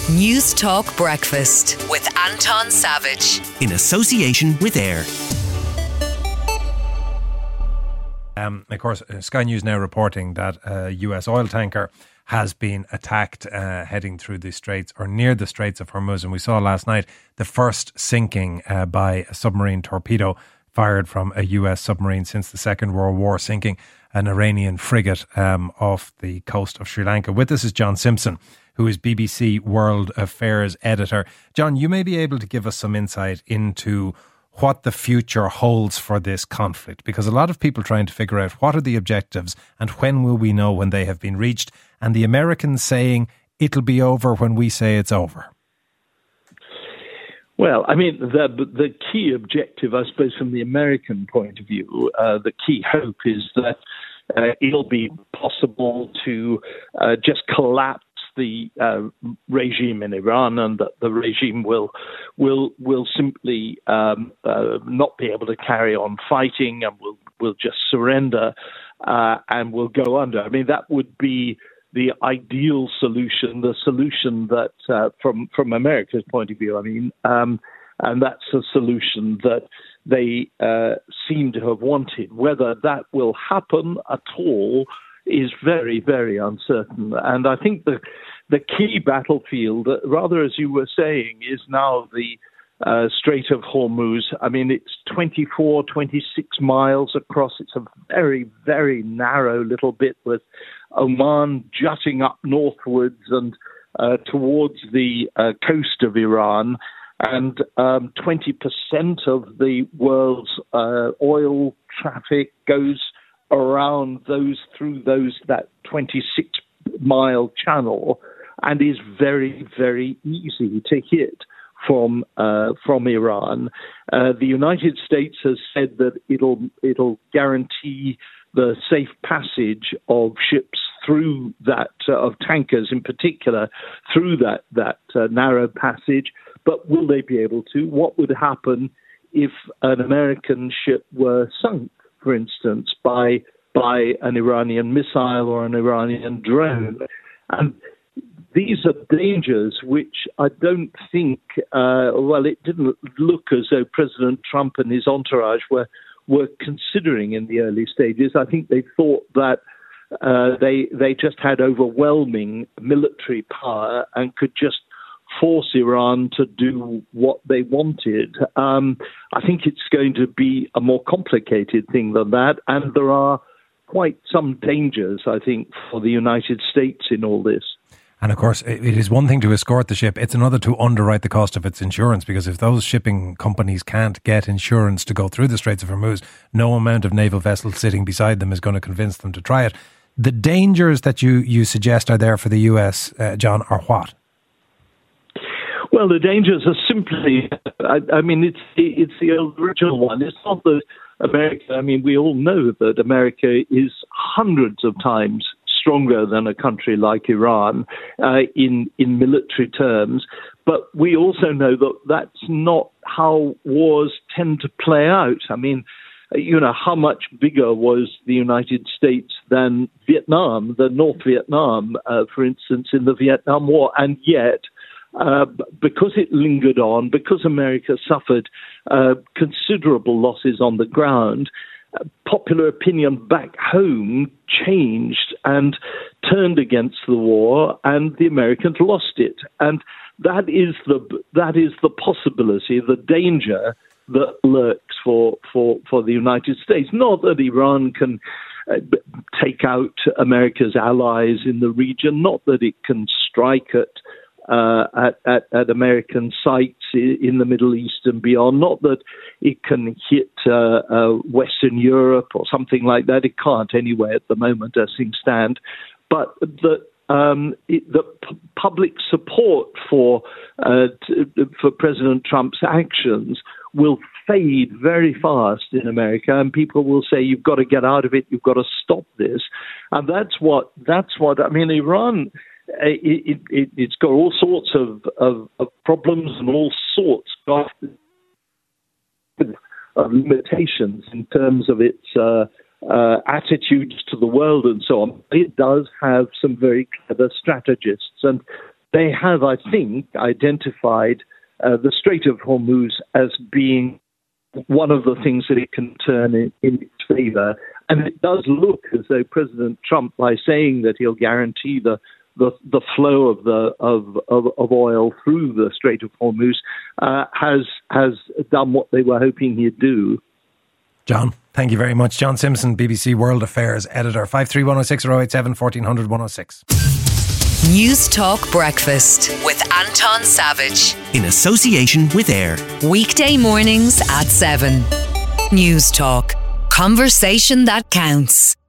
News Talk Breakfast with Anton Savage. In association with AIR. Of course, Sky News now reporting that a US oil tanker has been attacked heading through the Straits or near the Straits of Hormuz. And we saw last night the first sinking by a submarine torpedo fired from a US submarine since the Second World War, sinking an Iranian frigate off the coast of Sri Lanka. With us is John Simpson, who is BBC World Affairs editor. John, you may be able to give us some insight into what the future holds for this conflict, because a lot of people trying to figure out what are the objectives and when will we know when they have been reached, and the Americans saying it'll be over when we say it's over. Well, I mean, the key objective, I suppose, from the American point of view, the key hope is that it'll be possible to just collapse the regime in Iran, and that the regime will simply not be able to carry on fighting and will just surrender and will go under. I mean, that would be the ideal solution, the solution that from America's point of view, I mean, and that's a solution that they seem to have wanted. Whether that will happen at all is very, very uncertain. And I think the key battlefield, rather as you were saying, is now the Strait of Hormuz. I mean, it's 26 miles across. It's a very, very narrow little bit with Oman jutting up northwards and towards the coast of Iran. And 20% of the world's oil traffic goes around that 26-mile channel, and is very, very easy to hit from Iran. The United States has said that it'll guarantee the safe passage of ships through that, of tankers in particular, through that narrow passage. But will they be able to? What would happen if an American ship were sunk, for instance, by an Iranian missile or an Iranian drone? And these are dangers which I don't think, it didn't look as though President Trump and his entourage were considering in the early stages. I think they thought that they just had overwhelming military power and could just force Iran to do what they wanted. I think it's going to be a more complicated thing than that, and there are quite some dangers, I think, for the United States in all this. And of course, it is one thing to escort the ship, it's another to underwrite the cost of its insurance, because if those shipping companies can't get insurance to go through the Straits of Hormuz, no amount of naval vessels sitting beside them is going to convince them to try it. The dangers that you suggest are there for the US, John, are what? Well, the dangers are simply, I mean, it's the original one. It's not that America, I mean, we all know that America is hundreds of times stronger than a country like Iran in military terms. But we also know that that's not how wars tend to play out. I mean, how much bigger was the United States than Vietnam, than North Vietnam, for instance, in the Vietnam War? And yet, because it lingered on, because America suffered considerable losses on the ground, popular opinion back home changed and turned against the war, and the Americans lost it. And that is the possibility, the danger that lurks for the United States. Not that Iran can take out America's allies in the region, not that it can strike at American sites in the Middle East and beyond. Not that it can hit Western Europe or something like that. It can't anyway at the moment as things stand. But the public support for President Trump's actions will fade very fast in America, and people will say, you've got to get out of it, you've got to stop this. And that's what I mean, Iran, it's got all sorts of problems and all sorts of limitations in terms of its attitudes to the world and so on. It does have some very clever strategists, and they have, I think, identified the Strait of Hormuz as being one of the things that it can turn in its favor. And it does look as though President Trump, by saying that he'll guarantee the flow of oil through the Strait of Hormuz, has done what they were hoping he'd do. John, thank you very much. John Simpson, BBC World Affairs editor. 53106 087 1400 106. News Talk Breakfast with Anton Savage. In association with AIR. Weekday mornings at 7. News Talk. Conversation that counts.